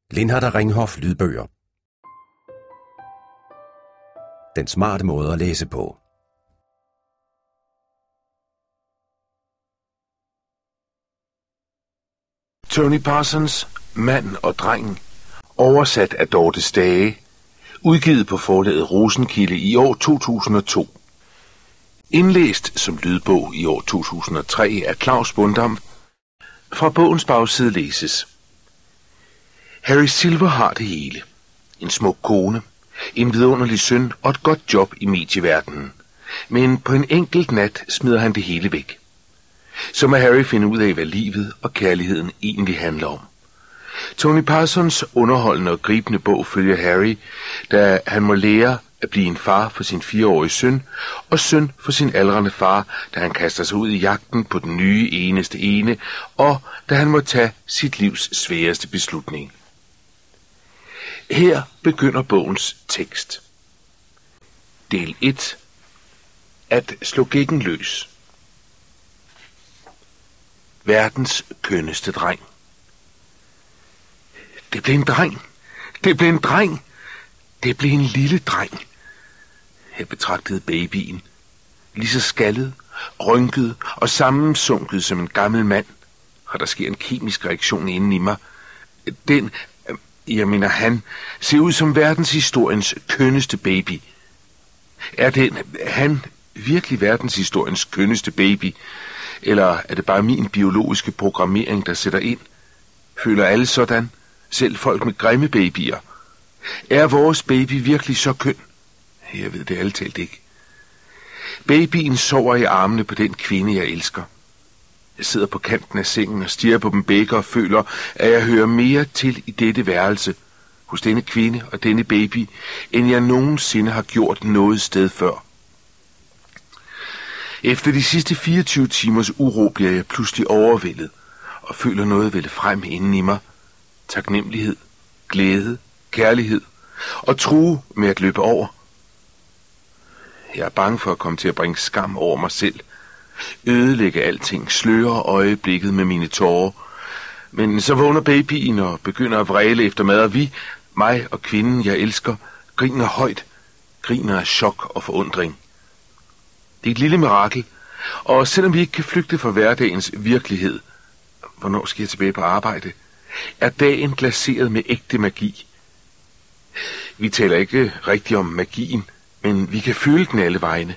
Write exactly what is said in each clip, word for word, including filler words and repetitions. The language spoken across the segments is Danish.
Lindhardt Ringhof lydbøger. Den smarte måde at læse på. Tony Parsons, Mand og dreng, oversat af Dorte Stage, udgivet på forlaget Rosenkilde i år to tusind og to. Indlæst som lydbog i år to tusind og tre af Claus Bundam. Fra bogens bagside læses: Harry Silver har det hele. En smuk kone, en vidunderlig søn og et godt job i medieverdenen. Men på en enkelt nat smider han det hele væk. Så må Harry finde ud af, hvad livet og kærligheden egentlig handler om. Tony Parsons underholdende og gribende bog følger Harry, da han må lære at blive en far for sin fireårige søn, og søn for sin aldrende far, da han kaster sig ud i jagten på den nye eneste ene, og da han må tage sit livs sværeste beslutning. Her begynder bogens tekst. Del et. At slå gækken løs. Verdens kønneste dreng. Det blev en dreng. Det blev en dreng. Det blev en lille dreng. Jeg betragtede babyen. Lige så skaldet, rynket og sammensunket som en gammel mand. Og der sker en kemisk reaktion inden i mig. Den, jeg mener han, ser ud som verdenshistoriens kønneste baby. Er den, han, virkelig verdenshistoriens kønneste baby? Eller er det bare min biologiske programmering, der sætter ind? Føler alle sådan? Selv folk med grimme babyer. Er vores baby virkelig så køn? Jeg ved det altalt ikke. Babyen sover i armene på den kvinde, jeg elsker. Jeg sidder på kanten af sengen og stirrer på dem begge og føler, at jeg hører mere til i dette værelse, hos denne kvinde og denne baby, end jeg nogensinde har gjort noget sted før. Efter de sidste fireogtyve timers uro bliver jeg pludselig overvældet og føler noget vælde frem inden i mig. Taknemmelighed, glæde, kærlighed og true med at løbe over. Jeg er bange for at komme til at bringe skam over mig selv. Ødelægge alting, sløre øjeblikket med mine tårer. Men så vågner babyen og begynder at vræle efter mad, og vi, mig og kvinden jeg elsker, griner højt, griner af chok og forundring. Det er et lille mirakel, og selvom vi ikke kan flygte fra hverdagens virkelighed, hvornår skal jeg tilbage på arbejde, er dagen glaseret med ægte magi. Vi taler ikke rigtigt om magien, men vi kan føle den alle vegne.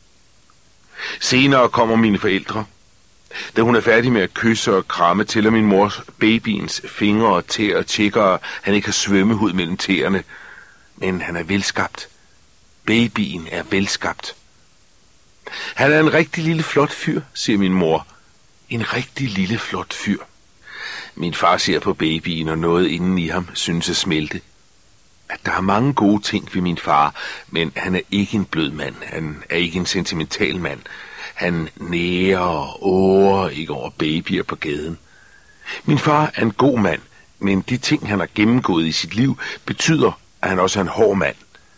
Senere kommer mine forældre. Da hun er færdig med at kysse og kramme, tæller min mor babyens fingre og tæer og tjekker, at han ikke har svømmehud mellem tæerne. Men han er velskabt. Babyen er velskabt. Han er en rigtig lille flot fyr, siger min mor. En rigtig lille flot fyr. Min far ser på babyen, og noget inden i ham synes at smelte. At der er mange gode ting ved min far, men han er ikke en blød mand. Han er ikke en sentimental mand. Han nærer og åger ikke over babyer på gaden. Min far er en god mand, men de ting, han har gennemgået i sit liv, betyder, at han også er en hård mand.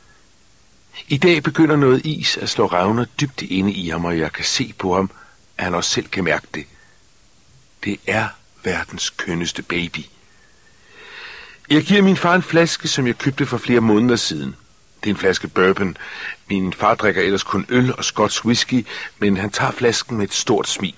I dag begynder noget is at slå revner dybt inde i ham, og jeg kan se på ham, at han også selv kan mærke det. Det er verdens kønneste baby. Jeg giver min far en flaske, som jeg købte for flere måneder siden. Det er en flaske bourbon. Min far drikker ellers kun øl og skotsk whisky, men han tager flasken med et stort smil.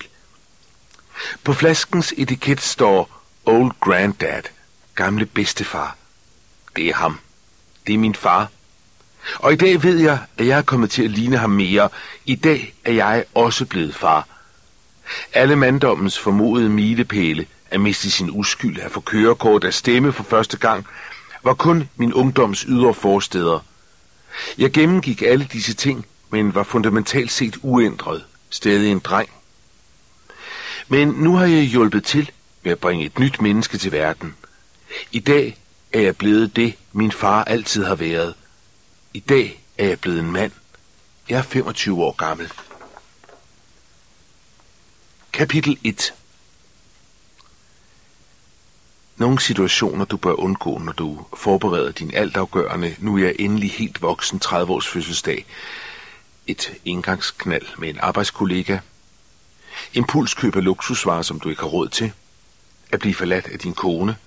På flaskens etiket står Old Granddad, gamle bedstefar. Det er ham. Det er min far. Og i dag ved jeg, at jeg er kommet til at ligne ham mere. I dag er jeg også blevet far. Alle manddommens formodede milepæle, at miste sin uskyld, at få kørekort, at stemme for første gang, var kun min ungdoms ydre forstæder. Jeg gennemgik alle disse ting, men var fundamentalt set uændret, stadig en dreng. Men nu har jeg hjulpet til med at bringe et nyt menneske til verden. I dag er jeg blevet det, min far altid har været. I dag er jeg blevet en mand. Jeg er femogtyve år gammel. Kapitel et. Nogle situationer, du bør undgå, når du forbereder din altafgørende, nu er jeg endelig helt voksen tredive års fødselsdag. Et engangsknald med en arbejdskollega. Impulskøb af luksusvarer, som du ikke har råd til. At blive forladt af din kone.